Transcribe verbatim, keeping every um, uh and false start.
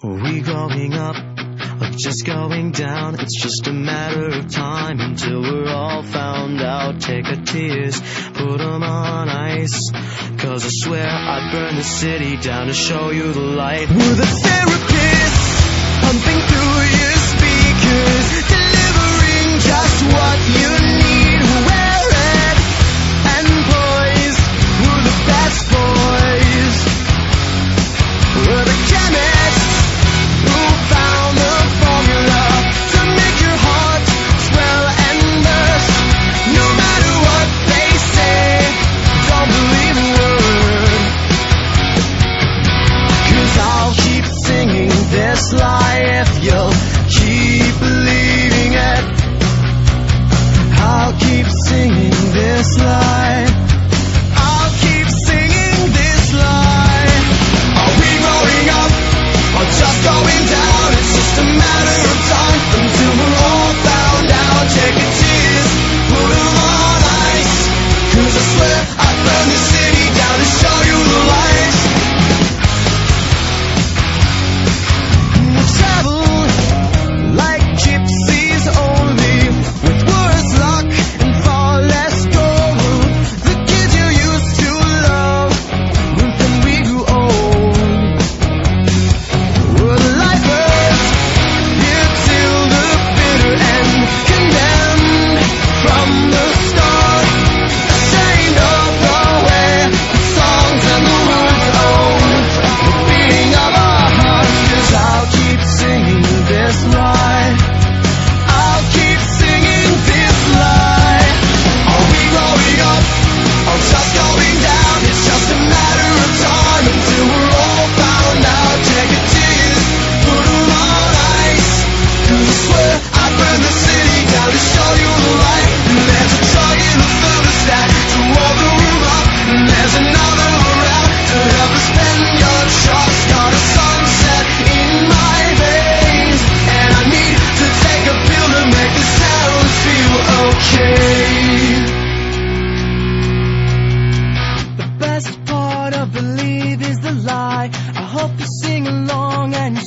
Are we growing up or just going down? It's just a matter of time until we're all found out. Take our tears, put them on ice, 'cause I swear I'd burn the city down to show you the light. We're the therapists, pumping through your speakers, delivering just what you need. We're red and poised, we're the best boys. We're the chemists who found the formula to make your heart swell and burst. No matter what they say, don't believe a word, 'cause I'll keep singing this lie if you'll keep believing it. I'll keep singing this lie. I'll keep singing this lie. Are we growing up or just going down? It's just a matter of time until we're all found out. Take your tears, put them on ice, 'cause I swear I'd burn the city down to show you the light. We'll travel like gypsies only, with worse luck and far less gold. The kids you used to love when we grew old. We're the lifers, here till the bitter end, condemned from the start, ashamed of the way the songs and the words own the beating of our hearts. 'Cause I'll keep singing this lie. I'll keep singing this lie. Are we growing up or just going down? It's just a matter of time until we're all found out. Take your tears, put them on ice, 'cause I swear I'd burn the city down to show you the light. And there's a plug in the thermostat to warm the room up, and there's another around to help us spend your trust. Got a sunset in my veins, and I need to take a pill to make the sounds feel okay. The best part of Believe is the lie. I hope you sing along and